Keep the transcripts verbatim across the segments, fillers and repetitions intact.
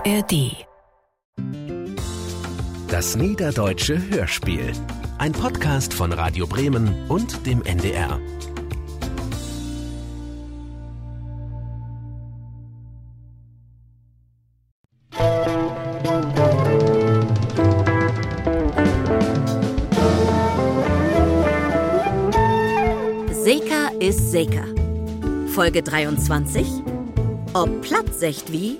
A R D. Das Niederdeutsche Hörspiel. Ein Podcast von Radio Bremen und dem N D R. Seka ist Seka. Folge dreiundzwanzig. Ob platt secht wie?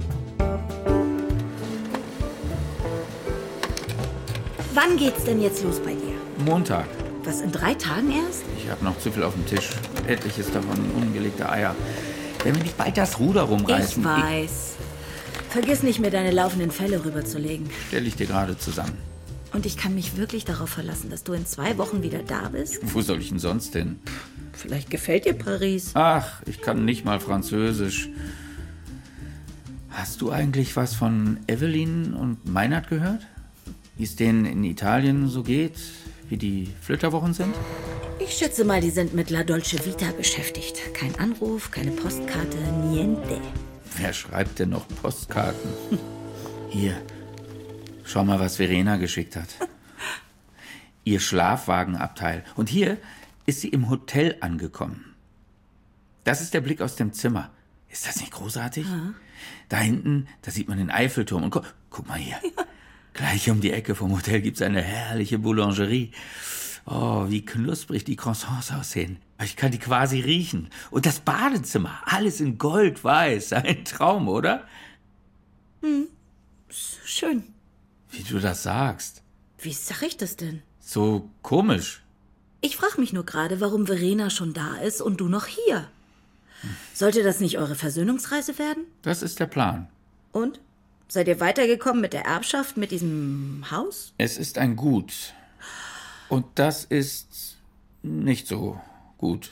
Wann geht's denn jetzt los bei dir? Montag. Was, in drei Tagen erst? Ich habe noch zu viel auf dem Tisch. Etliches davon ungelegte Eier. Wenn wir nicht bald das Ruder rumreißen... Ich weiß. Vergiss nicht, mir deine laufenden Fälle rüberzulegen. Stelle ich dir gerade zusammen. Und ich kann mich wirklich darauf verlassen, dass du in zwei Wochen wieder da bist? Wo soll ich denn sonst hin? Vielleicht gefällt dir Paris. Ach, ich kann nicht mal Französisch. Hast du eigentlich was von Evelyn und Meinert gehört? Wie es denen in Italien so geht, wie die Flitterwochen sind? Ich schätze mal, die sind mit La Dolce Vita beschäftigt. Kein Anruf, keine Postkarte, niente. Wer schreibt denn noch Postkarten? Hier, schau mal, was Verena geschickt hat. Ihr Schlafwagenabteil. Und hier ist sie im Hotel angekommen. Das ist der Blick aus dem Zimmer. Ist das nicht großartig? Ja. Da hinten, da sieht man den Eiffelturm. Und gu- guck mal hier. Ja. Gleich um die Ecke vom Hotel gibt's eine herrliche Boulangerie. Oh, wie knusprig die Croissants aussehen. Ich kann die quasi riechen. Und das Badezimmer, alles in Gold-Weiß. Ein Traum, oder? Hm, schön. Wie du das sagst. Wie sag ich das denn? So komisch. Ich frage mich nur gerade, warum Verena schon da ist und du noch hier. Sollte das nicht eure Versöhnungsreise werden? Das ist der Plan. Und? Seid ihr weitergekommen mit der Erbschaft, mit diesem Haus? Es ist ein Gut. Und das ist nicht so gut.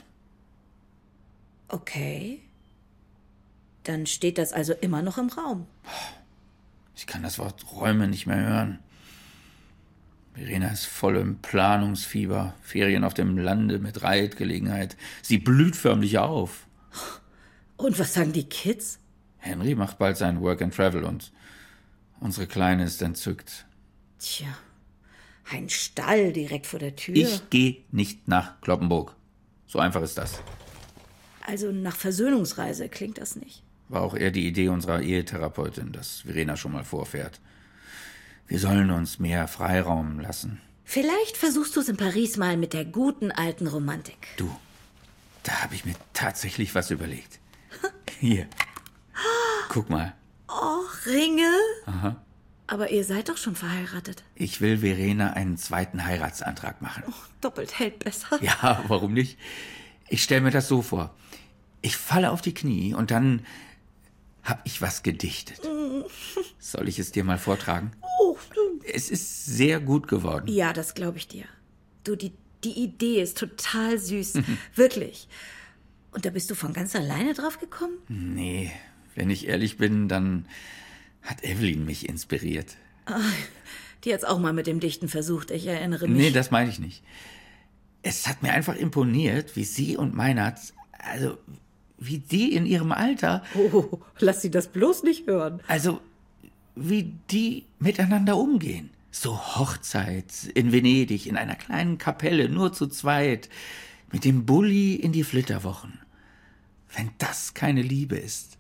Okay. Dann steht das also immer noch im Raum. Ich kann das Wort Räume nicht mehr hören. Verena ist voll im Planungsfieber. Ferien auf dem Lande mit Reitgelegenheit. Sie blüht förmlich auf. Und was sagen die Kids? Henry macht bald sein Work and Travel und unsere Kleine ist entzückt. Tja, ein Stall direkt vor der Tür. Ich gehe nicht nach Cloppenburg. So einfach ist das. Also nach Versöhnungsreise klingt das nicht. War auch eher die Idee unserer Ehetherapeutin, dass Verena schon mal vorfährt. Wir sollen uns mehr Freiraum lassen. Vielleicht versuchst du es in Paris mal mit der guten alten Romantik. Du, da habe ich mir tatsächlich was überlegt. Hier, guck mal. Oh, Ringe? Aha. Aber ihr seid doch schon verheiratet. Ich will Verena einen zweiten Heiratsantrag machen. Oh, doppelt hält besser. Ja, warum nicht? Ich stelle mir das so vor. Ich falle auf die Knie und dann habe ich was gedichtet. Soll ich es dir mal vortragen? Oh. Es ist sehr gut geworden. Ja, das glaube ich dir. Du, die, die Idee ist total süß. Wirklich. Und da bist du von ganz alleine drauf gekommen? Nee, wenn ich ehrlich bin, dann hat Evelyn mich inspiriert. Ach, die hat's auch mal mit dem Dichten versucht, ich erinnere mich. Nee, das meine ich nicht. Es hat mir einfach imponiert, wie sie und Meinert, also wie die in ihrem Alter... Oh, lass sie das bloß nicht hören. Also, wie die miteinander umgehen. So Hochzeit in Venedig, in einer kleinen Kapelle, nur zu zweit, mit dem Bulli in die Flitterwochen. Wenn das keine Liebe ist.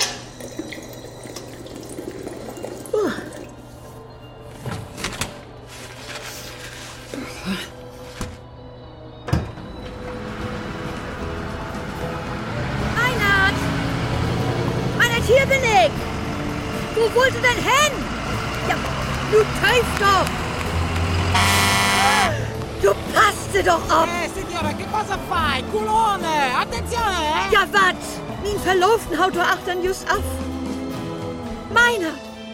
Uh. Meinert! Meinert, hier bin ich! Wo wollt ihr denn hin? Ja, du teufst doch! Du passte doch auf! Eh, signora, che cosa fai? Culone! Attenzione, eh! Ja, wat? Min Verlobten haut du achtern just auf. Meinert!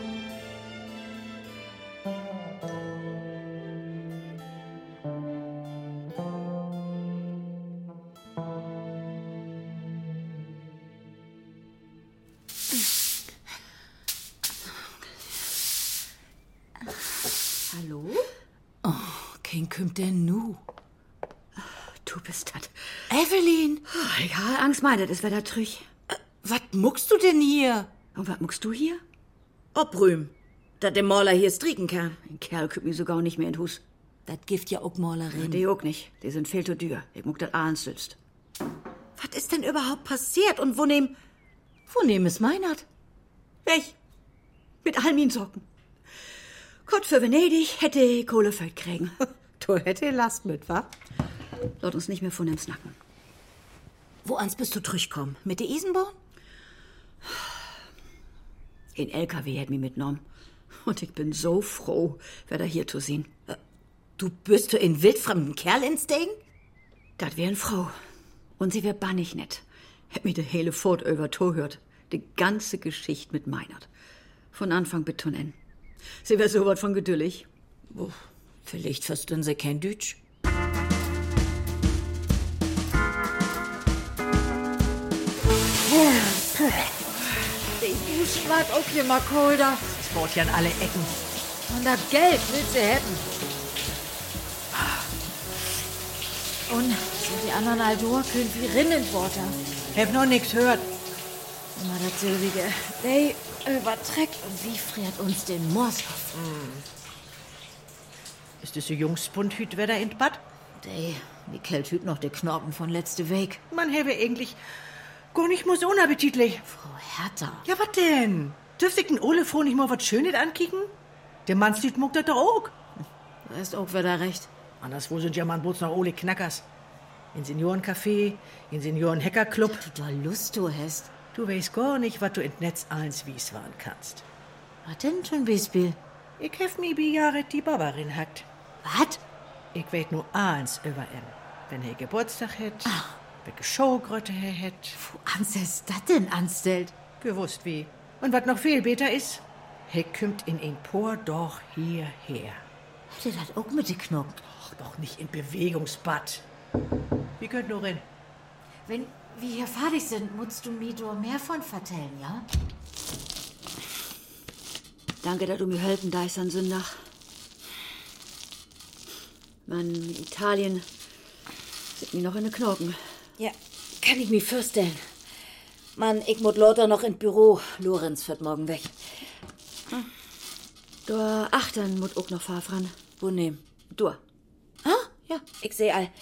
Hallo? Oh, wen kommt denn nu? Du bist das. Evelyn! Oh, ja, Angst meinet, es wär da trüch. Äh, was muckst du denn hier? Und was muckst du hier? Obrühm, dass der Maler hier strieken kann. Ein Kerl kümmert mich sogar nicht mehr in den Hus. Das gibt ja auch Malerin. Die auch nicht. Die sind viel zu dür. Ich muck das ahns sitzt. Was ist denn überhaupt passiert und wo nehm... Wo nehm es Meinert? Weg. Mit all meinen Socken. Gott für Venedig hätte ich Kohlefeld kriegen. Du hätte Last mit, wa? Lass uns nicht mehr von dem Snacken. Wo ans bist du durchgekommen? Mit der Isenborn? In L K W hätt mich mitgenommen. Und ich bin so froh, wer da hier zu sehen. Du bist du in wildfremden Kerl ins Ding? Das wär eine Frau. Und sie wär bannig nett. Hätt mir de hele Fort über hört. Die ganze Geschichte mit Meinert. Von Anfang bis zum Ende. Sie wär so was von geduldig. Oh, vielleicht verstehen sie kein Deutsch. Die Duschen war auch hier mal kolder. Es baut ja an alle Ecken. Und das Geld willst du hätten. Und sind die anderen Aldor können wie Rinnenworte. Hab noch nix gehört. Immer das Silvige. They überträgt und wie friert uns den Moos auf. Ist das so Jungspundhüt, wer da in Bad? They, wie kält hüt noch der Knorpen von letzte Weg. Man habe eigentlich gar nicht mal so unappetitlich. Frau Hertha. Ja, was denn? Dürfte ich den Ole froh nicht mal was Schönes ankicken? Der Mannslüt muckt das doch auch. Da ist auch wieder recht. Anderswo sind ja man bloß noch Ole Knackers. In Seniorencafé, in Seniorenhackerclub. Du da Lust du hast. Du weißt gar nicht, was du in Netz eins wies waren kannst. Was denn für ein Beispiel? Ich hef mi bi Jahre die Barbarin hackt. Was? Ich weet nur eins über ihn. Wenn er Geburtstag hätt, welche Showgrotte er hätt. Wo ans ist das denn anstellt? Gewusst wie. Und was noch viel besser ist, er kümmt in ein Por doch hierher. Hätte das auch mit den Knochen? Doch, doch nicht in Bewegungsbad. Wie könnt nur rein? Wenn wir hier fertig sind, musst du mir doch mehr von vertellen, ja? Danke, dass du mir helfen, da ist ein Sündach. Mann, Italien sind mir noch in den Knochen. Ja, kann ich mir vorstellen. Mann, ich muss lauter noch ins Büro. Lorenz wird morgen weg. Hm. Du achtern muss auch noch fahren. Wo nehmen? Du. Ah, ja, ich seh all.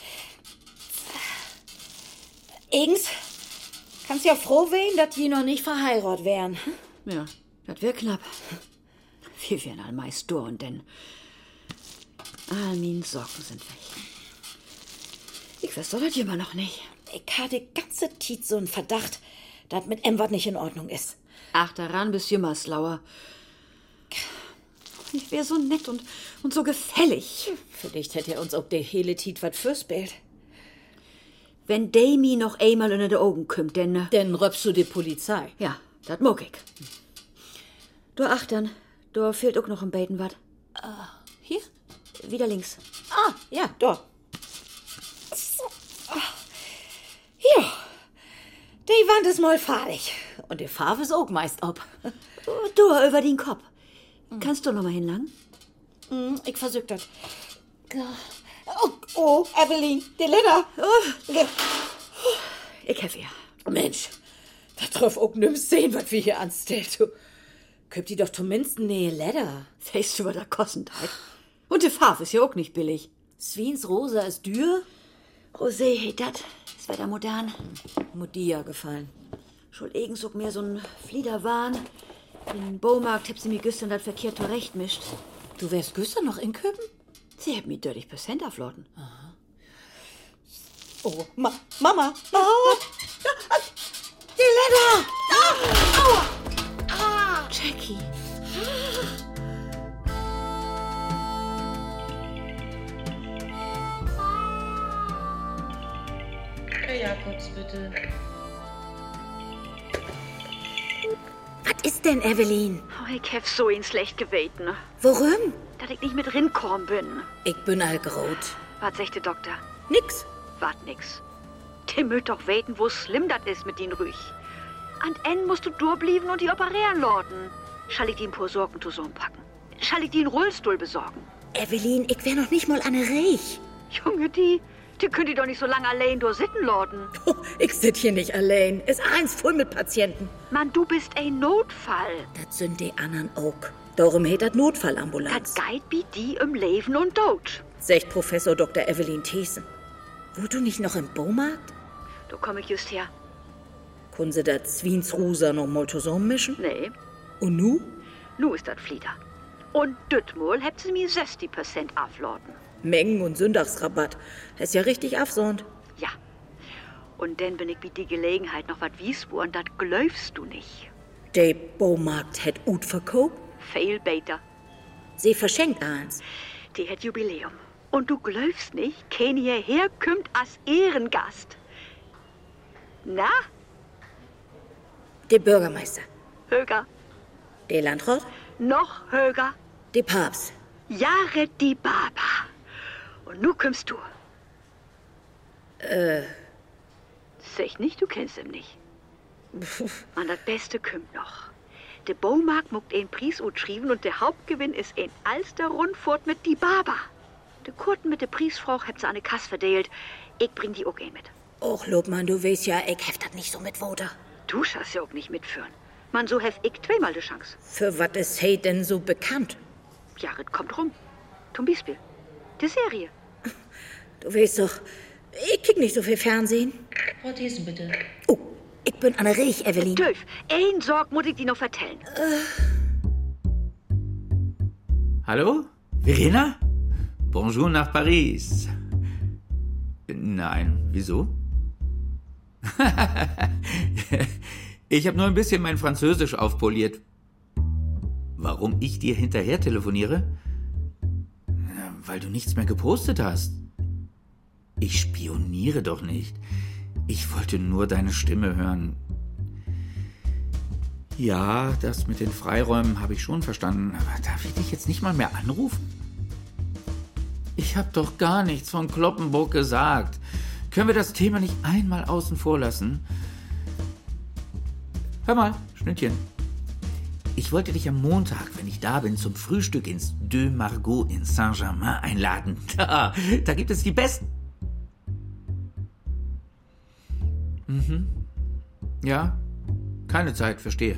Egens, kannst ja froh wehen, dass die noch nicht verheiratet wären. Ja, das wär knapp. Wir wären all meist durch und denn all meine Sorgen sind weg. Ich weiß doch das immer noch nicht. Ich hatte die ganze Zeit so einen Verdacht, dass mit em was nicht in Ordnung ist. Ach, daran bist du immer slauer. Ich wär so nett und, und so gefällig. Vielleicht hätte er uns auch der hele Tiet was fürspielt. Wenn Dami noch einmal unter die Augen kommt, denn... Dann röpst du die Polizei. Ja, das mag ich. Du achtern, da fehlt auch noch ein Beiten wat. Uh, hier? Wieder links. Ah, ja, da. So. Ja, die Wand ist mal fahrig. Und die Farbe ist auch meist ab. Du, über den Kopf. Kannst du noch mal hinlangen? Mm, ich versuch das. Oh, oh, Evelyn, die Leder. Oh. Ich helfe ihr. Mensch, da drauf auch nimmst sehen, was wir hier anstellt. Du könnt die doch zumindest nähe Leder. Weißt du, was da kostet? Und die Farbe ist ja auch nicht billig. Swins Rosa ist dür. Rosé, hey, das ist wieder modern. Modia gefallen. Schon irgend so mehr so ein Fliederwahn. In Baumarkt hab sie mir gestern das verkehrt zurecht mischt. Du wärst gestern noch in Köpen? Sie hat mir dreißig Prozent auflauten. Aha. Oh, Ma Mama! Oh. Die Leder! Ah. Aua! Ah. Jackie! Herr Jakobs, bitte. Was ist denn, Evelyn? Oh, ich hab so ihn schlecht gebeten. Warum? Dass ich nicht mit rinkommen bin. Ich bin allgrot. Was sagt der Doktor? Nix. Wart nix. Der möcht doch weten, wo schlimm das ist mit den Rüch. An N musst du durchblieben und die operieren lauten. Schall ich die ein paar Sorgen zusammenpacken? Schall ich die einen Rollstuhl besorgen? Evelyn, ich wär noch nicht mal an der Reich. Junge, die, Die könnt ihr doch nicht so lange allein da sitten lassen. Oh, ich sit hier nicht allein. Ist eins voll mit Patienten. Mann, du bist ein Notfall. Das sind die anderen auch. Darum heet das Notfallambulanz. Das geht wie die im Leben und Tod. Sagt Professor Doktor Evelyn Thesen. Wo du nicht noch im Baumarkt? Da komm ich just her. Können sie das Zwiensruser noch mal zusammenmischen? Nee, Und nu? nu ist das Flieder. Und dütmol habt sie mir sechzig Prozent aufladen. Mengen- und Sündagsrabatt. Ist ja richtig afsond. Ja. Und dann bin ich mit die Gelegenheit noch was wies, und das glaubst du nicht. Der Baumarkt hat gut verkauft. Viel beter. Sie verschenkt eins. Die hat Jubiläum. Und du glaubst nicht, kein hierher kommt als Ehrengast. Na, Der Bürgermeister. höger, Der Landrat. noch höger. Der Papst. Jahre die Baba. Und nu kommst du. Äh. Sag nicht, du kennst ihn nicht. Und das Beste kommt noch. Der Baumarkt muckt einen Preis utschrieben und der Hauptgewinn ist ein Alster-Rundfahrt mit die Baba. Der Kurten mit der Preisfrau habt sie an eine Kasse verdeelt. Ich bring die auch ein mit. Och, Lobmann, du weißt ja, ich heft das nicht so mit Woder. Du schaffst ja auch nicht mitführen. Man, so hef ich zweimal die Chance. Für was ist hey denn so bekannt? Ja, es kommt rum. Zum Beispiel. Die Serie. Du weißt doch, ich krieg nicht so viel Fernsehen. Frau Thesen, bitte. Oh, ich bin Anne Rech, Evelyn. Töf, ein Sorg muss ich dir noch vertellen. Hallo? Verena? Bonjour nach Paris. Nein, wieso? Ich habe nur ein bisschen mein Französisch aufpoliert. Warum ich dir hinterher telefoniere? Weil du nichts mehr gepostet hast. Ich spioniere doch nicht. Ich wollte nur deine Stimme hören. Ja, das mit den Freiräumen habe ich schon verstanden. Aber darf ich dich jetzt nicht mal mehr anrufen? Ich habe doch gar nichts von Cloppenburg gesagt. Können wir das Thema nicht einmal außen vor lassen? Hör mal, Schnittchen. Ich wollte dich am Montag, wenn ich da bin, zum Frühstück ins Deux Margots in Saint-Germain einladen. Da, da gibt es die besten. Mhm. Ja, keine Zeit, verstehe.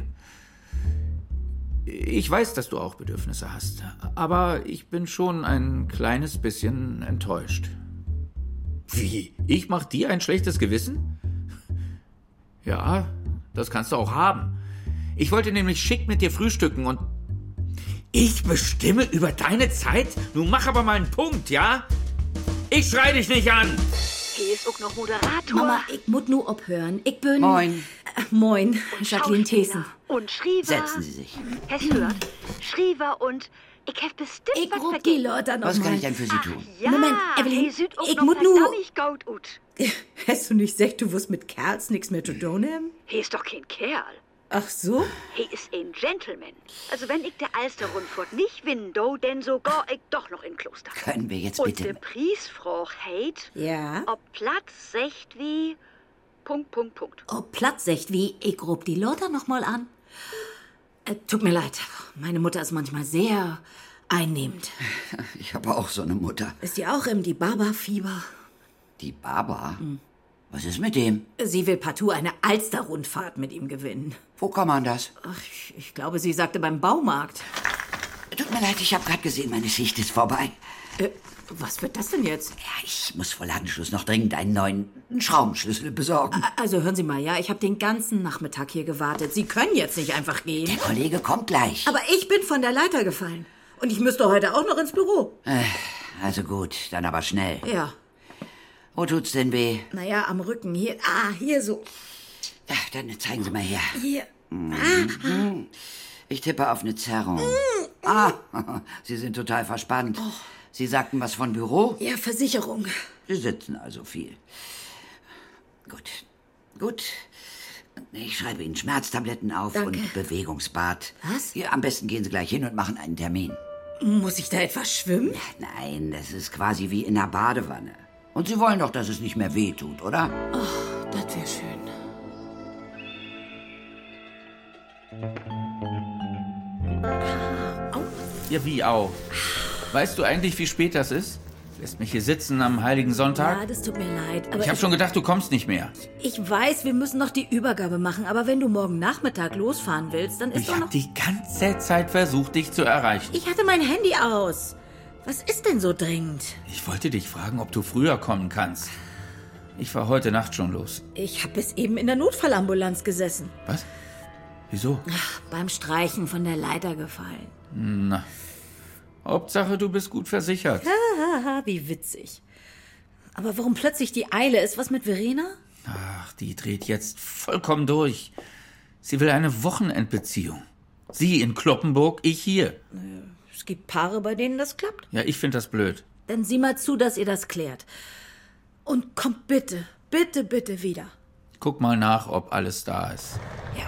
Ich weiß, dass du auch Bedürfnisse hast, aber ich bin schon ein kleines bisschen enttäuscht. Wie? Ich mach dir ein schlechtes Gewissen? Ja, das kannst du auch haben. Ich wollte nämlich schick mit dir frühstücken und... Ich bestimme über deine Zeit? Nun mach aber mal einen Punkt, ja? Ich schrei dich nicht an! Hier ist auch noch Moderator. Mama, ich muss nur abhören. Ich bin... Moin. Äh, moin, Jacqueline Thesen. Und Schriever. Setzen Sie sich. Hast du gehört? Schriever und... Ich hab bestimmt Ich was ruf die vergessen. Leute noch Was kann mal. ich denn für Sie tun? Ja, Moment, Evelyn, hey, sieht auch ich noch muss nur- verdammt gut ut. Hast du nicht gesagt, du wirst mit Kerls nichts mehr zu tun haben? He ist doch kein Kerl. Ach so? He ist ein Gentleman. Also wenn ich der Alster-Rundfahrt nicht winnen do, denn sogar ich doch noch in Kloster. Können wir jetzt Und bitte... der Priesfrau heit, Ja? ob Platz secht wie... Punkt, Punkt, Punkt. Oh, Platz echt wie, ich ruf die Leute noch mal an. Äh, tut mir leid, meine Mutter ist manchmal sehr einnehmend. Ich habe auch so eine Mutter. Ist die auch im Die Baba-Fieber? Die Baba? Was ist mit dem? Sie will partout eine Alster-Rundfahrt mit ihm gewinnen. Wo kann man das? Ach, ich, ich glaube, sie sagte beim Baumarkt. Tut mir leid, ich habe gerade gesehen, meine Schicht ist vorbei. Äh, was wird das denn jetzt? Ja, ich muss vor Ladenschluss noch dringend einen neuen Schraubenschlüssel besorgen. Also hören Sie mal, ja, ich habe den ganzen Nachmittag hier gewartet. Sie können jetzt nicht einfach gehen. Der Kollege kommt gleich. Aber ich bin von der Leiter gefallen. Und ich müsste heute auch noch ins Büro. Also gut, dann aber schnell. Ja, Wo tut's denn weh? naja, am Rücken. Hier, ah, hier so. Ja, dann zeigen Sie mal her. Hier. Ich tippe auf eine Zerrung. Ah, Sie sind total verspannt. Sie sagten was von Büro? Ja, Versicherung. Sie sitzen also viel. Gut, gut. Ich schreibe Ihnen Schmerztabletten auf Danke. und Bewegungsbad. Was? Ja, am besten gehen Sie gleich hin und machen einen Termin. Muss ich da etwas schwimmen? Nein, das ist quasi wie in einer Badewanne. Und Sie wollen doch, dass es nicht mehr weh tut, oder? Das wäre schön. Ja, wie auch. Weißt du eigentlich, wie spät das ist? Lässt mich hier sitzen am Heiligen Sonntag? Ja, das tut mir leid. Aber ich habe schon gedacht, du kommst nicht mehr. Ich weiß, wir müssen noch die Übergabe machen, aber wenn du morgen Nachmittag losfahren willst, dann ist Ich doch habe noch... die ganze Zeit versucht, dich zu erreichen. Ich hatte mein Handy aus. Was ist denn so dringend? Ich wollte dich fragen, ob du früher kommen kannst. Ich war heute Nacht schon los. Ich habe bis eben in der Notfallambulanz gesessen. Was? Wieso? Ach, beim Streichen von der Leiter gefallen. Na, Hauptsache, du bist gut versichert. Haha, wie witzig. Aber warum plötzlich die Eile? Ist was mit Verena? Ach, die dreht jetzt vollkommen durch. Sie will eine Wochenendbeziehung. Sie in Cloppenburg, ich hier. Es gibt Paare, bei denen das klappt. Ja, ich finde das blöd. Dann sieh mal zu, dass ihr das klärt. Und kommt bitte, bitte, bitte wieder. Guck mal nach, ob alles da ist. Ja.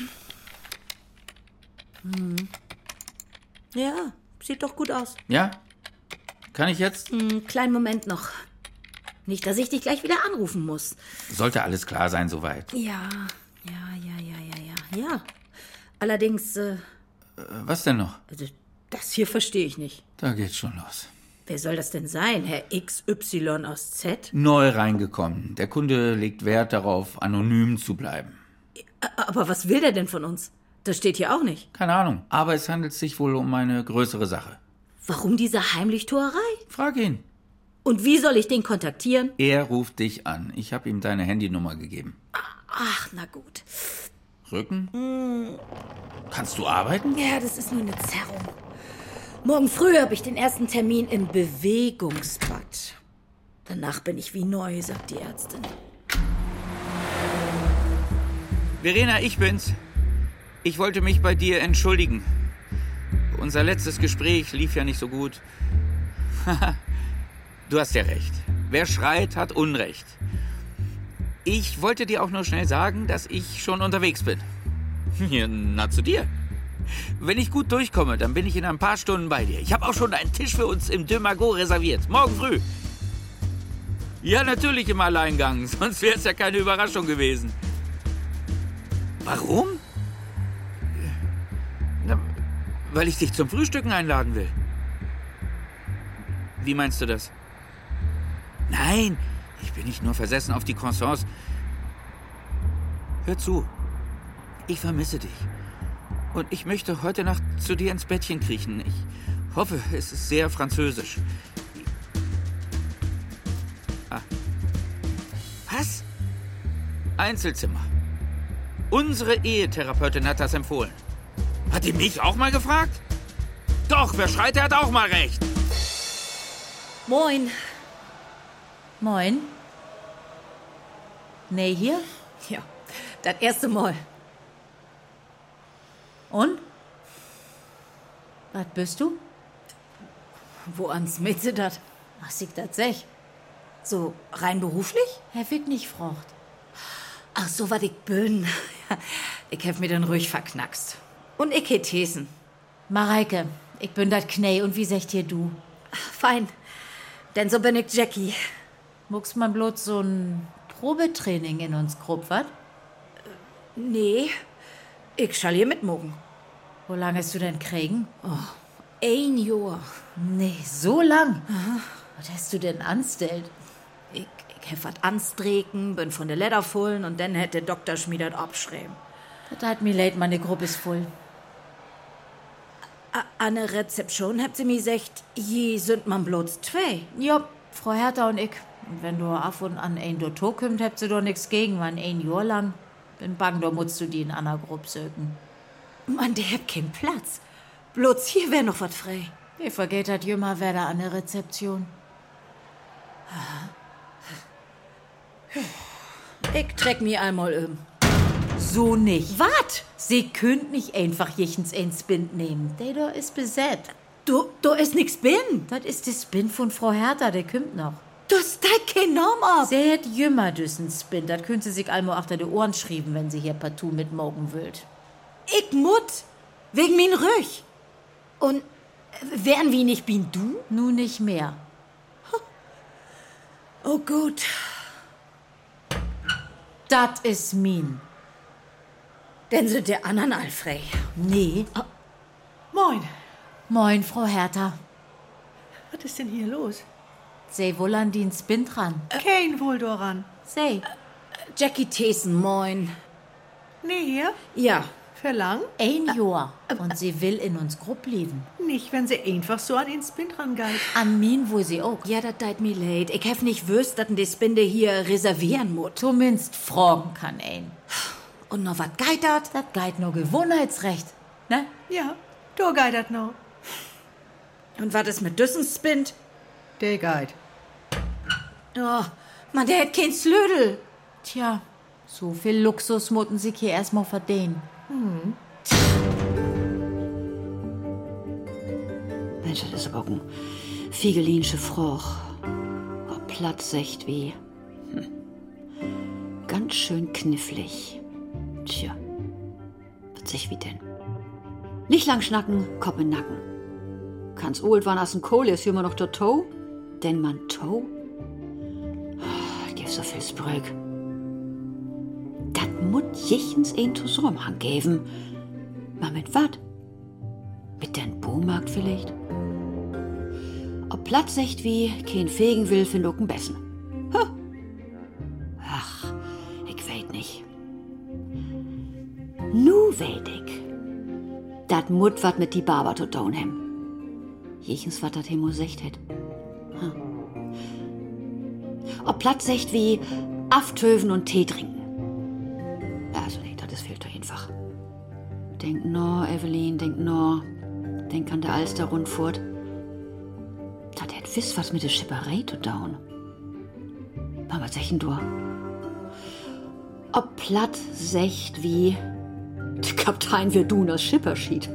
Hm. Ja, sieht doch gut aus. Ja? Kann ich jetzt? Hm, kleinen Moment noch. Nicht, dass ich dich gleich wieder anrufen muss. Sollte alles klar sein soweit. Ja, ja, ja, ja, ja, ja. Ja. Allerdings, äh, Was denn noch? also das hier verstehe ich nicht. Da geht's schon los. Wer soll das denn sein? Herr X Y aus Z? Neu reingekommen. Der Kunde legt Wert darauf, anonym zu bleiben. Aber was will der denn von uns? Das steht hier auch nicht. Keine Ahnung, aber es handelt sich wohl um eine größere Sache. Warum diese Heimlichtuerei? Frag ihn. Und wie soll ich den kontaktieren? Er ruft dich an. Ich habe ihm deine Handynummer gegeben. Ach, na gut. Rücken? Hm. Kannst du arbeiten? Ja, das ist nur eine Zerrung. Morgen früh habe ich den ersten Termin im Bewegungsbad. Danach bin ich wie neu, sagt die Ärztin. Verena, ich bin's. Ich wollte mich bei dir entschuldigen. Unser letztes Gespräch lief ja nicht so gut. Du hast ja recht. Wer schreit, hat Unrecht. Ich wollte dir auch nur schnell sagen, dass ich schon unterwegs bin. Ja, na, zu dir. Wenn ich gut durchkomme, dann bin ich in ein paar Stunden bei dir. Ich habe auch schon einen Tisch für uns im De Magot reserviert. Morgen früh. Ja, natürlich im Alleingang. Sonst wäre es ja keine Überraschung gewesen. Warum? Na, weil ich dich zum Frühstücken einladen will. Wie meinst du das? Nein, ich bin nicht nur versessen auf die Croissants. Hör zu. Ich vermisse dich. Und ich möchte heute Nacht zu dir ins Bettchen kriechen. Ich hoffe, es ist sehr französisch. Ah. Was? Einzelzimmer. Unsere Ehetherapeutin hat das empfohlen. Hat die mich auch mal gefragt? Doch, wer schreit, der hat auch mal recht. Moin. Moin. Nee, hier? Ja, das erste Mal. Und? Was bist du? Wo ans Mitte das? Was ich das sech? So rein beruflich? Herr Wick nicht frocht. Ach so, was ich bin. Ich hab mir dann ruhig verknackst. Und ich hätt Thesen. Mareike, ich bin dat Knei und wie secht hier du? Fein, denn so bin ich Jackie. Muckst man bloß so ein Probetraining in uns grob, wat? Nee, ich schall hier mitmogen. Wo lang hast du denn kriegen? Oh, ein Jahr. Nee, so lang? Aha. Was hast du denn anstellt? Ich, ich hab wat anstreken, bin von der Leder fullen und dann hätte der Doktor schmiedet abschreiben. Das hat mir leid, meine Gruppe ist voll. An der Rezeption habt sie mir gesagt, je sind man bloß zwei. Ja, Frau Hertha und ich. Und wenn du auf und an ein Dotto kommt, habt sie doch nix gegen, wann ein Jahr lang. Bin bang, da musst du die in einer Gruppe söken. Mann, der hat keinen Platz. Bloß hier wär noch was frei. Ich vergeht hat jümmer wer da an der Rezeption. Ich treck mir einmal um. So nicht. Wat? Sie könnt nicht einfach jichens ein Spind nehmen. Der da ist besetzt. Du, du ist nix bin. Das ist der Spind von Frau Hertha, der kommt noch. Du steigt kein Norm ab. Sie hat jümmer düssen Spind. Das könnte sie sich einmal achter die Ohren schrieben, wenn sie hier partout mitmogen wollt. Ich mut. Wegen min Rüch. Und wären wie nicht bin du? Nun nicht mehr. Oh gut. Das ist min. Denn sind der anderen allfrei. Nee. Oh. Moin. Moin, Frau Hertha. Was ist denn hier los? Sei wohl an den Spin dran. Kein wohl daran. Sei. Jackie Thesen, moin. Nee, hier? Ja. Verlang? Ein Jahr. Und sie will in uns Grupp leben. Nicht, wenn sie einfach so an den Spin dran geht. An min, wo sie auch. Ja, das deit mir leid. Ich hef nicht wüsst, dass die Spinde hier reservieren muss. Zumindest fragen kann ein. Und noch wat geht dat? Das geht nur Gewohnheitsrecht. Ne? Ja, da geht das noch. Und wat ist mit Düssen Spind? Der geht. Oh, man, der hat kein Slödel. Tja, so viel Luxus mutten sie hier erstmal verdienen. Hm. Mensch, das ist aber auch ein Fiegelinsche Froch. Oh, platt secht wie. Hm. Ganz schön knifflig. Tja, was sich wie denn? Nicht lang schnacken, Kopf in Nacken. Kann's old wann assen Kohl, ist hier immer noch der Toe? Denn man Toe? Oh, gibt so viel Sprück. Dat mut jichens ein Zusammenhang geben. Ma mit wat? Mit den Baumarkt vielleicht? Ob platt secht wie, kein fegen will, find auch ein Bessen. Huh. Ach, ich weet nicht. Nu weet ich. Dat mut wat mit die Barber zu tun hem. Jichens wat dat hemo secht het. Huh. Ob platt secht wie, Aftöven und Tee trinken. Also nee, das fehlt doch einfach. Denk nur, Evelyn, denk nur. Denk an der Alster-Rundfurt. Das hat wiss was mit der Schipperei zu tun. Aber was sechen du? Ob platt secht wie, der Kapitän wird du das Schipperschied.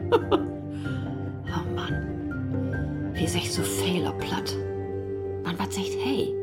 Oh Mann. Wie secht so fehl ob platt. Man was secht hey.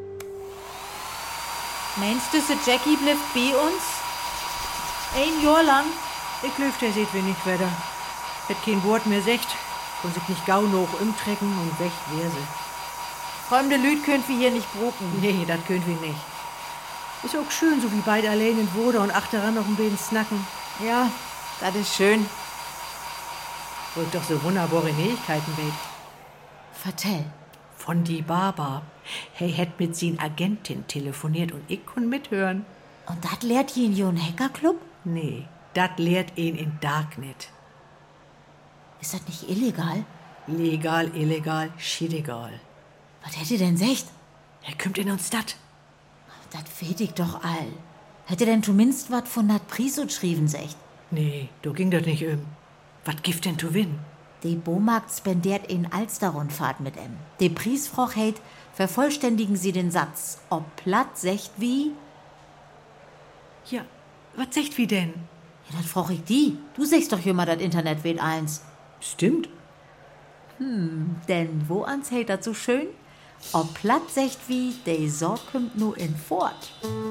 Meinst du, se Jackie bleibt bei uns? Ein Jahr lang? Ich glaub, der sieht wenig weiter. Hat kein Wort mehr secht. Und sich nicht gau noch umtrecken und weg wär sie. Fremde Lüd könnt wir hier nicht brucken. Nee, das könnt wir nicht. Ist auch schön, so wie beide allein in Wohde und achteran noch ein bisschen snacken. Ja, das ist schön. Und doch so wunderbare Nähigkeiten, Babe. Vertell. Von die Baba. Hey, hätt mit sin Agentin telefoniert und ich kon mithören. Und das lehrt ihn in Hackerclub? Nee, dat lehrt ihn in Darknet. Ist das nicht illegal? Legal, illegal, schiedegal. Was hätte denn secht? Er kommt in uns dat. Das weet ich doch all. Hätte denn zumindest wat von dat Priso schrieben secht? Nee, du ging das nicht um. Wat gift denn zu win? Die Baumarkt spendiert in Alster-Rundfahrt mit em. Die Priesfroch heit, vervollständigen sie den Satz. Ob platt secht wie? Ja, wat secht wie denn? Ja, das froch ich die. Du sagst doch immer, das Internet weht eins. Stimmt. Hm, denn wo ans hält das so schön? Ob platt secht wie, de Sorg kommt nur in fort.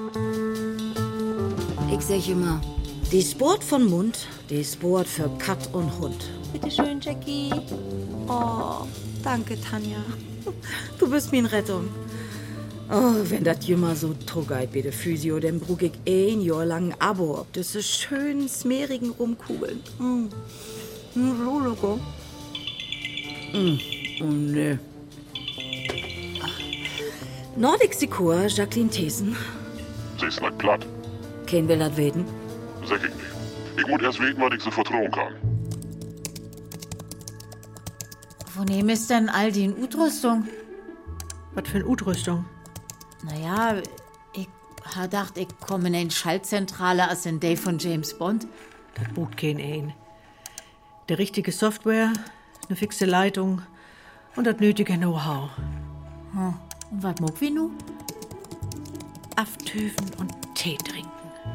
Ich sag immer, die Sport von Mund, die Sport für Kat und Hund. Bitte schön, Jackie. Oh, danke, Tanja. Du bist mir in Rettung. Oh, wenn das jümmer so truggeit bei der Physio, dann brug ich ein Jahr lang ein Abo, ob das so schön smeerigen Rumkugeln. Mm. Mm, so lecker. Mm. Oh, ne. Nordic Secur, Jacqueline Thesen. Sie ist nicht platt. Kein will das weten? Sag ich nicht. Ich muss erst weten, was ich so vertrauen kann. Wo nehm ist denn all die Utrüstung? Was für eine Utrüstung? Naja, ich ha dacht, ich komme in eine Schaltzentrale als in Day von James Bond. Das bucht kein ein. Der richtige Software, eine fixe Leitung und das nötige Know-how. Hm. Und was mag wir nu? Aftöven und Tee trinken.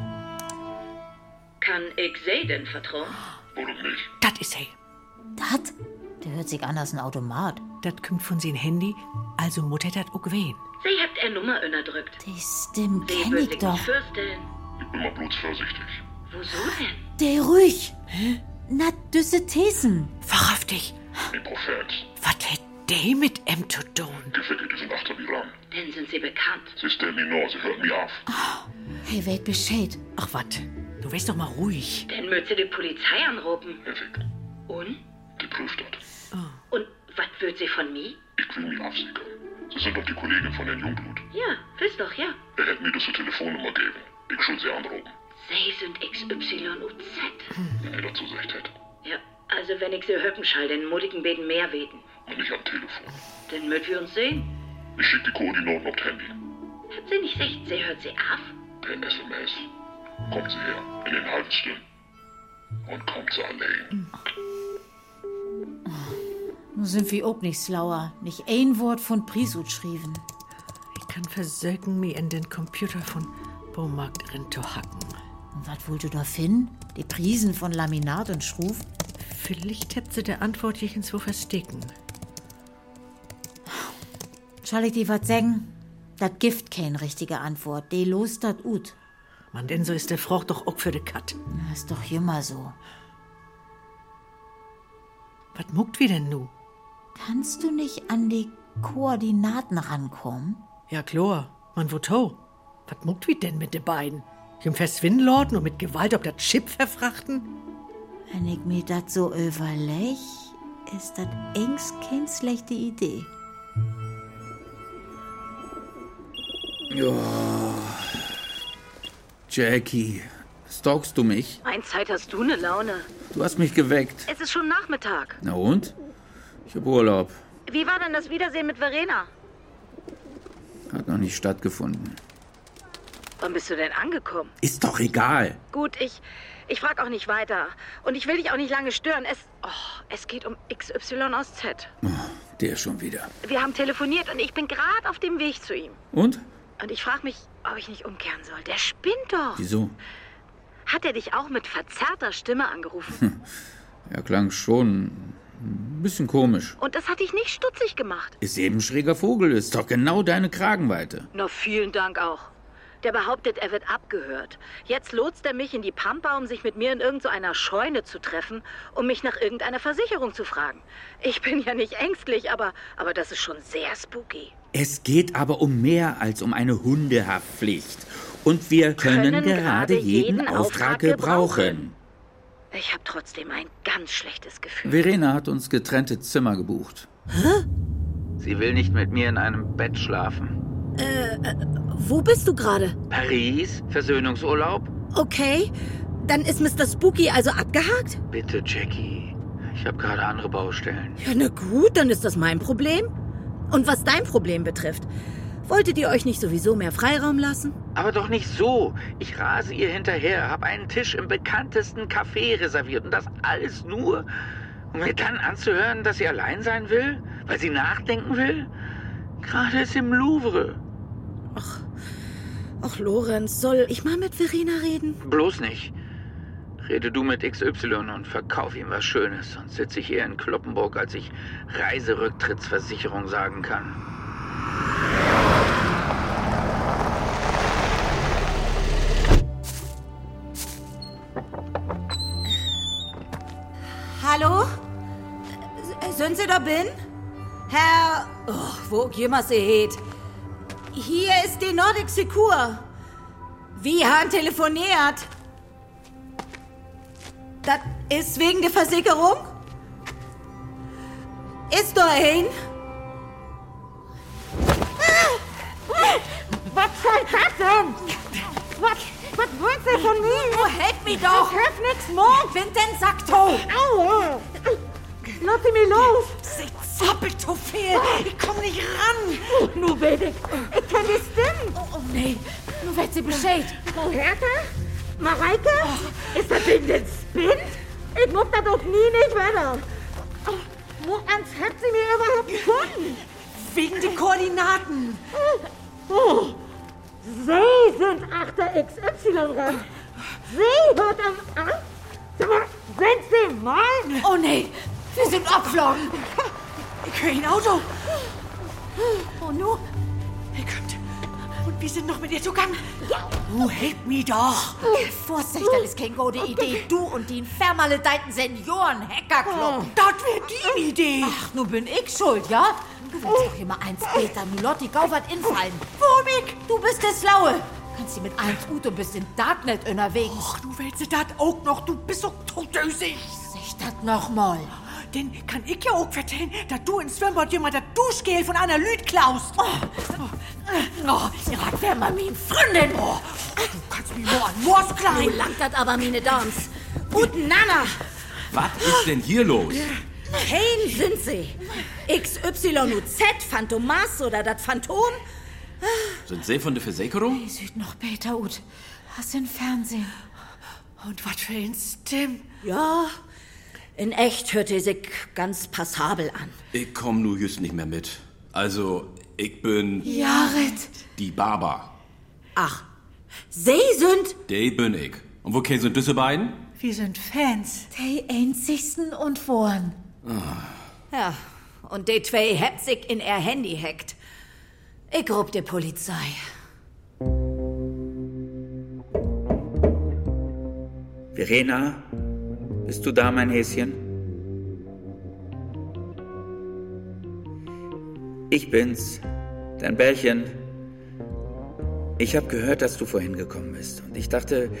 Kann ich sie denn vertrauen? Oder nicht? Das ist hey. Das? Der hört sich an als ein Automat. Das kommt von sein Handy, also Mutter das auch wen. Sie habt er Nummer unterdrückt. Die Stimme Sie kenn wird ich sich doch. nicht fürstellen. Ich bin mal bloß vorsichtig. Wieso denn? Der ruhig. Hä? Na, düsse Thesen. Wahrhaftig. Ich brauch Fans. Was hätt der mit em zu tun? Die Ficke, die sind achter wie Ram. Denn sind sie bekannt. Sie stellen die Nase, hört mir auf. Hey, weet Bescheid. Ach, wat? Du wärst doch mal ruhig. Dann müsst ihr die Polizei anrufen. Heftig. Und? Die prüft das. Und was will sie von mir? Ich will mich aufsickern. Sie sind doch die Kollegin von Herrn Jungblut. Ja, wisst doch, ja. Er hätte mir das eine Telefonnummer geben. Ich schuld Sie anrufen. Sie sind X Y U Z. Wenn ihr dazu gesagt hättet. Ja, also wenn ich Sie höppen schall, den mutigen beten mehr weten. Und nicht am Telefon. Dann mögt wir uns sehen. Ich schicke die Koordinaten auf das Handy. Hat sie nicht recht, sie hört sie auf? Per S M S. Kommt sie her. In den halben Stunden. Und kommt sie allein. Nun sind wir auch nicht schlauer. Nicht ein Wort von Prisut schrieben. Ich kann versöken, mir in den Computer von Baumarkt zu hacken. Und was wollt du da finden? Die Prisen von Laminat und Schruf? Vielleicht habt sie der Antwort jechens wo verstecken. Soll ich dir was sagen? Das gibt keine richtige Antwort. Die los dat ut. Man, denn so ist der Froch doch auch für de Kat. Das ist doch immer so. Was muckt wir denn nu? Kannst du nicht an die Koordinaten rankommen? Ja, klar. Man, wo to? Was muckt wir denn mit de beiden? Im Verschwindenlorden und mit Gewalt ob das Chip verfrachten? Wenn ich mir das so überleg, ist das engst keine schlechte Idee. Ja. Jackie, stalkst du mich? Ein Zeit hast du eine Laune. Du hast mich geweckt. Es ist schon Nachmittag. Na und? Ich hab Urlaub. Wie war denn das Wiedersehen mit Verena? Hat noch nicht stattgefunden. Wann bist du denn angekommen? Ist doch egal. Gut, ich, ich frag auch nicht weiter. Und ich will dich auch nicht lange stören. Es, oh, es geht um X Y aus Z. Oh, der schon wieder. Wir haben telefoniert und ich bin gerade auf dem Weg zu ihm. Und? Und ich frage mich, ob ich nicht umkehren soll. Der spinnt doch. Wieso? Hat er dich auch mit verzerrter Stimme angerufen? Er klang schon ein bisschen komisch. Und das hat dich nicht stutzig gemacht? Ist eben ein schräger Vogel. Ist doch genau deine Kragenweite. Na, vielen Dank auch. Der behauptet, er wird abgehört. Jetzt lotst er mich in die Pampa, um sich mit mir in irgendeiner Scheune zu treffen, um mich nach irgendeiner Versicherung zu fragen. Ich bin ja nicht ängstlich, aber, aber das ist schon sehr spooky. Es geht aber um mehr als um eine Hundehaftpflicht. Und wir können, können gerade jeden, jeden Auftrag gebrauchen. Ich habe trotzdem ein ganz schlechtes Gefühl. Verena hat uns getrennte Zimmer gebucht. Hä? Sie will nicht mit mir in einem Bett schlafen. Äh, äh, wo bist du gerade? Paris, Versöhnungsurlaub. Okay, dann ist Mister Spooky also abgehakt? Bitte, Jackie. Ich habe gerade andere Baustellen. Ja, na gut, dann ist das mein Problem. Und was dein Problem betrifft, wolltet ihr euch nicht sowieso mehr Freiraum lassen? Aber doch nicht so. Ich rase ihr hinterher, habe einen Tisch im bekanntesten Café reserviert und das alles nur, um mir dann anzuhören, dass sie allein sein will, weil sie nachdenken will. Gerade ist im Louvre. Ach, ach, Lorenz, soll ich mal mit Verena reden? Bloß nicht. Rede du mit X Y und verkauf ihm was Schönes, sonst sitze ich eher in Kloppenburg, als ich Reiserücktrittsversicherung sagen kann. Hallo? Sind Sie da bin? Herr... Oh, wo jemand Sie heet. Hier ist die Nordic Secure. Wir haben telefoniert. Das ist wegen der Versicherung? Ist da ein? Was soll das denn? Was, was wollt ihr von mir? Oh, helft mich doch! Ich hab nix Mord! Ich bin denn Sackto! Aua! Lass mich los! Sie zappelt so viel! Ich komm nicht ran! Nur bitte! Ich kenn die Stimmen! Oh, oh nee, nur wird sie Bescheid! Hertha? Mareike? Oh. Ist das Ding denn spinnt? Ich muck das doch nie nicht weiter! Oh, wo ans hat sie mir überhaupt gefunden? Wegen die Koordinaten! Oh. Sie sind achter X Y ran! Sie hört am an? Sind Sie mein? Oh nee, wir sind abgeflogen. Ich höre ein Auto. Oh nu, er kommt. Und wir sind noch mit ihr zugange. Du, helft mich doch. Vorsicht, das ist keine gute Idee. Du und die vermaledeiten Senioren-Hackerclub. Das wäre die Idee. Ach, nu bin ich schuld, ja? Du willst doch immer eins später, nu Lotti Gaufert infallen. Womit? Du bist der Slaue. Kannst du mit eins gut und bist im Darknet unterwegs. Ach, du willst das auch noch, du bist so todösig. Sag das noch mal. den kann ich ja auch vertellen, dass du ins Schwimmbad jemand das Duschgel von einer Lüd klaust. Oh, Oh, das wär mal mein Freundin. oh, du kannst mich nur an Mors klein. Du langt das aber, meine Dams. Guten Nana. Was ist denn hier los? Kein sind sie. X Y U Z, Phantomas oder das Phantom? Sind Sie von der Versicherung? Die sieht noch besser aus. Hast du im Fernsehen? Und was für ein Stimm. Ja, in echt hört er sich ganz passabel an. Ich komm nur just nicht mehr mit. Also, ich bin... Jared. Die Baba. Ach, sie sind... Die bin ich. Und wo sind diese beiden? Wir sind Fans. Die einzigsten und wohren. Ja, und die zwei habt sich in ihr Handy hackt. Ich ruf die Polizei. Verena, bist du da, mein Häschen? Ich bin's, dein Bärchen. Ich habe gehört, dass du vorhin gekommen bist. Und ich dachte,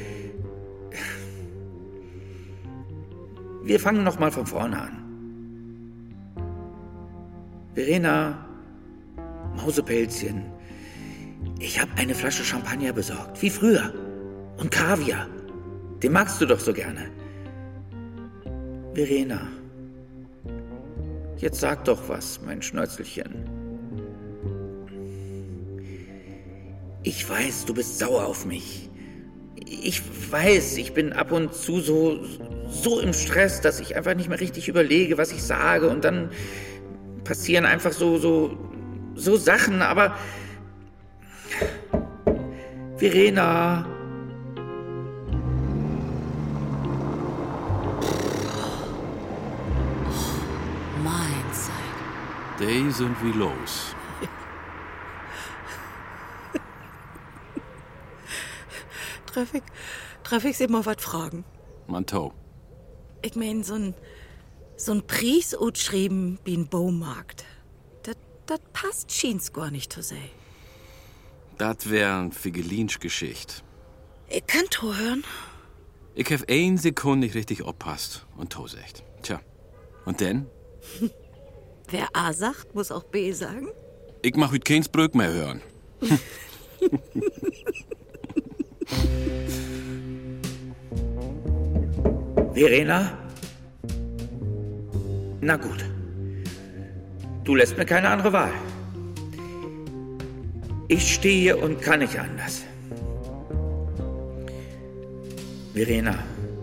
wir fangen noch mal von vorne an. Verena, Mausepelzchen, ich habe eine Flasche Champagner besorgt, wie früher. Und Kaviar. Den magst du doch so gerne. Verena, jetzt sag doch was, mein Schnäuzelchen. Ich weiß, du bist sauer auf mich. Ich weiß, ich bin ab und zu so, so im Stress, dass ich einfach nicht mehr richtig überlege, was ich sage. Und dann passieren einfach so, so, so Sachen. Aber Verena... Die sind wie los. Treff ich, treff ich sie mal was fragen? Manteau. Ich mein, so ein, so ein Preis utschrieben wie ein Baumarkt. Das, das passt schien's gar nicht zu sehen. Das wär ein Figelinsch-Geschichte. Ich kann to hören. Ich hab ein Sekunde nicht richtig oppasst und to sagt. Tja, und denn? Wer A sagt, muss auch B sagen. Ich mach heute keins Brück mehr hören. Verena? Na gut. Du lässt mir keine andere Wahl. Ich stehe hier und kann nicht anders. Verena,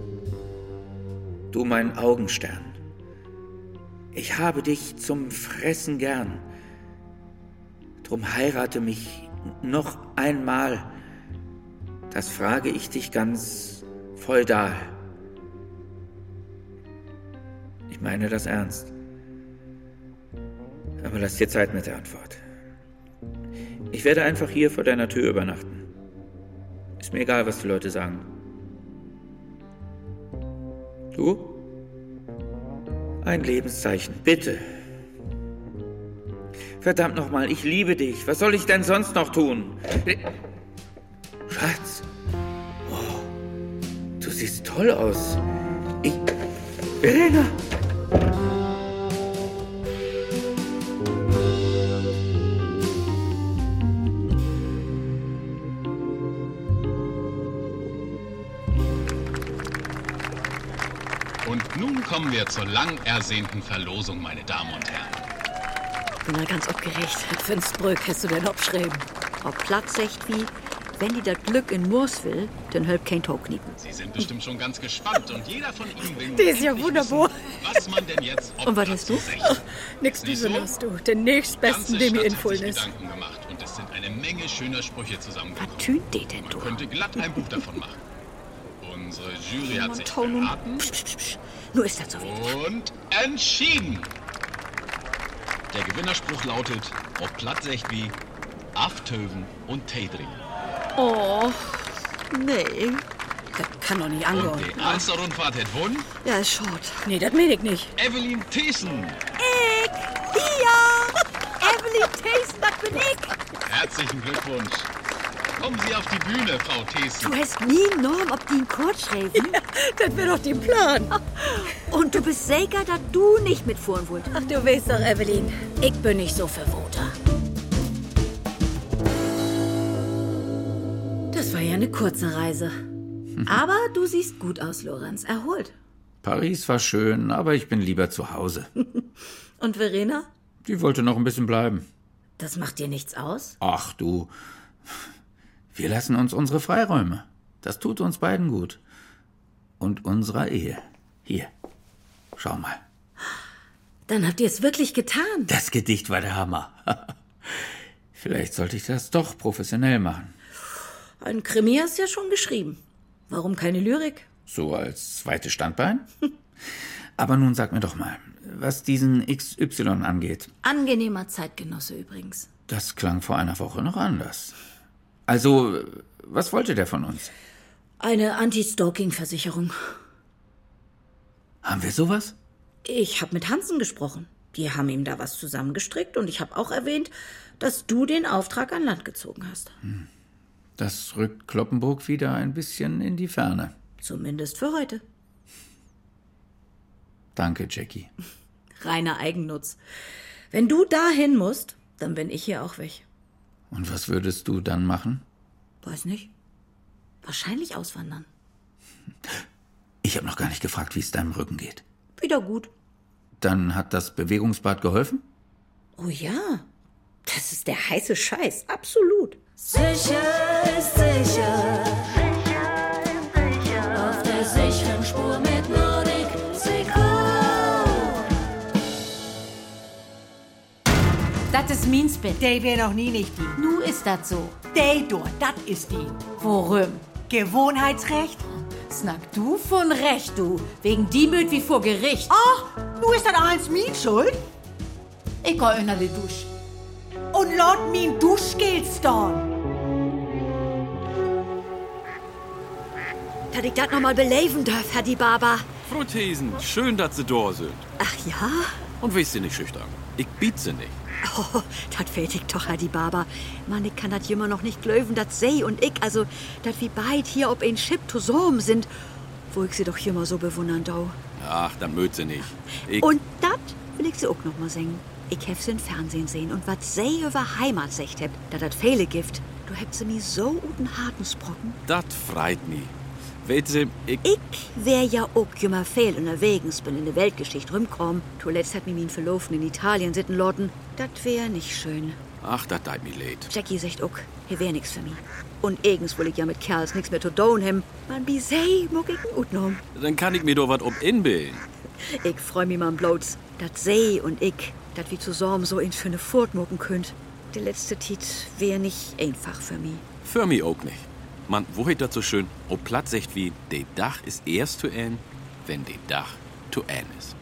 du mein Augenstern. Ich habe dich zum Fressen gern. Drum heirate mich noch einmal. Das frage ich dich ganz feudal. Ich meine das ernst. Aber lass dir Zeit mit der Antwort. Ich werde einfach hier vor deiner Tür übernachten. Ist mir egal, was die Leute sagen. Du? Ein Lebenszeichen, bitte. Verdammt nochmal, ich liebe dich. Was soll ich denn sonst noch tun? Schatz. Oh, du siehst toll aus. Ich... Verena! Und nun kommen wir zur lang ersehnten Verlosung, meine Damen und Herren. Bin ja ganz aufgeregt. Fünf's Brück hast du denn abschreiben? Auf Platz sagt wie, wenn die das Glück in Moors will, dann hölp kein Tau kniepen. Sie sind bestimmt schon ganz gespannt und jeder von Ihnen will... Die ist ja wunderbar. Wissen, was man denn jetzt auf Und was Platz hast du? sechzehn? Nix Besonderes, du. Den nächstbesten, dem ich infüllen ist. Gedanken gemacht und es sind eine Menge schöner Sprüche zusammengekommen. Was tünt die denn, du? Man könnte glatt ein Buch davon machen. Unsere Jury hat sich Tau nun. beraten Psch, psch, psch. Nur ist das so wenig. und entschieden. Der Gewinnerspruch lautet, auf Platz sechzehn wie Aftöven und Teidring. Oh, nee. Das kann doch nicht angehen. Und die erste Rundfahrt hat gewonnen Ja, ist short. Nee, das meine ich nicht. Evelyn Thiessen. Ich? Ja! Evelyn Thiessen, das bin ich. Herzlichen Glückwunsch. Kommen Sie auf die Bühne, Frau Thesen. Du hast nie Norm, ob die in Kurt schreiben? Ja, das wäre doch der Plan. Und du bist sicher, dass du nicht mitfahren wollt? Ach, du weißt doch, Evelyn, ich bin nicht so für Voter. Das war ja eine kurze Reise. Aber du siehst gut aus, Lorenz. Erholt. Paris war schön, aber ich bin lieber zu Hause. Und Verena? Die wollte noch ein bisschen bleiben. Das macht dir nichts aus? Ach du, wir lassen uns unsere Freiräume. Das tut uns beiden gut. Und unserer Ehe. Hier, schau mal. Dann habt ihr es wirklich getan. Das Gedicht war der Hammer. Vielleicht sollte ich das doch professionell machen. Ein Krimi hast du ja schon geschrieben. Warum keine Lyrik? So als zweites Standbein? Aber nun sag mir doch mal, was diesen X Y angeht. Angenehmer Zeitgenosse übrigens. Das klang vor einer Woche noch anders. Also, was wollte der von uns? Eine Anti-Stalking-Versicherung. Haben wir sowas? Ich habe mit Hansen gesprochen. Die haben ihm da was zusammengestrickt und ich habe auch erwähnt, dass du den Auftrag an Land gezogen hast. Hm. Das rückt Cloppenburg wieder ein bisschen in die Ferne. Zumindest für heute. Danke, Jackie. Reiner Eigennutz. Wenn du dahin musst, dann bin ich hier auch weg. Und was würdest du dann machen? Weiß nicht. Wahrscheinlich auswandern. Ich habe noch gar nicht gefragt, wie es deinem Rücken geht. Wieder gut. Dann hat das Bewegungsbad geholfen? Oh ja, das ist der heiße Scheiß, absolut. Sicher ist sicher. Sicher ist sicher. Auf der sicheren Spur mit Nordic Secure. Das ist mein Spin. Der wär noch nie nicht die. Nu ist das so. Der dort, das ist die. Worum? Gewohnheitsrecht? Snack du von Recht, du. Wegen die Müt wie vor Gericht. Ach, nu ist das eins min Schuld? Ich geh in die Dusche. Und laut min Duschgels dann. Dass ich das noch mal beleben darf, Herr die Baba. Frau Thesen, schön, dass Sie da sind. Ach ja? Und weißt Sie nicht schüchtern. Ich biet Sie nicht. Oh, das fehlt ich doch, Herr die Baba. Mann, ich kann das immer noch nicht glauben, dass sie und ich, also, dass wir beid hier ob ein Schiff zusammen sind, wo ich sie doch hier mal so bewundern dau. Ach, dann mögt Sie nicht. Ich Und das will ich sie auch noch mal singen. Ich hab sie im Fernsehen sehen und was sie über Heimat sagt hab, da das Fehle gibt, du hätt sie mir so guten Hartensbrocken. Das freit mich. Weißt Sie, ich... Ich wär ja auch jümmer fehl unterwegs, bin in der Weltgeschichte rumgekommen. Zuletzt hat mir mein Verlobten in Italien sitten lotten. Das wär nicht schön. Ach, das tut mir leid. Jackie sagt auch, hier wär nix für mich. Und eigens will ich ja mit Kerls nix mehr zu tun haben. Man bi sei, muck ich gut noch. Dann kann ich mir doch was ob inbilden. Ich freu mich mal bloß, dass sie und ich, dass wir zusammen so in schöne Furt mucken könnt. Die letzte Tit wär nicht einfach für mich. Für mich auch nicht. Man, wo heet das so schön? Ob Platz sagt wie, de Dach ist erst zu N, wenn de Dach zu N ist.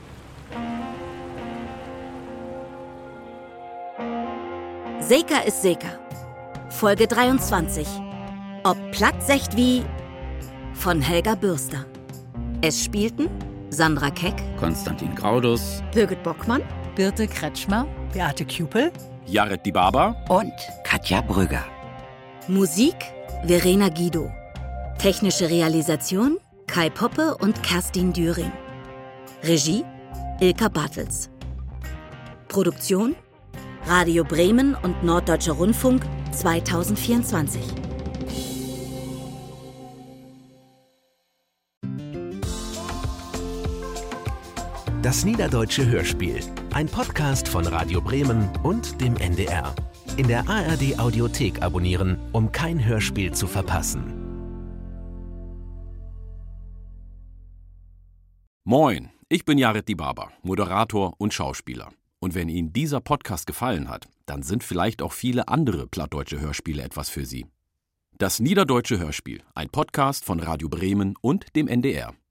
Seka ist Seka. Folge dreiundzwanzig. Ob platt secht wie von Helga Bürster. Es spielten Sandra Keck, Konstantin Graudus, Birgit Bockmann, Birte Kretschmer, Beate Küpel, Jared die Baba und Katja Brügger. Musik Verena Guido. Technische Realisation Kai Poppe und Kerstin Düring. Regie Ilka Bartels. Produktion Radio Bremen und Norddeutscher Rundfunk zweitausendvierundzwanzig. Das Niederdeutsche Hörspiel. Ein Podcast von Radio Bremen und dem N D R. In der A R D Audiothek abonnieren, um kein Hörspiel zu verpassen. Moin, ich bin Jared die Baba, Moderator und Schauspieler. Und wenn Ihnen dieser Podcast gefallen hat, dann sind vielleicht auch viele andere plattdeutsche Hörspiele etwas für Sie. Das Niederdeutsche Hörspiel, ein Podcast von Radio Bremen und dem N D R.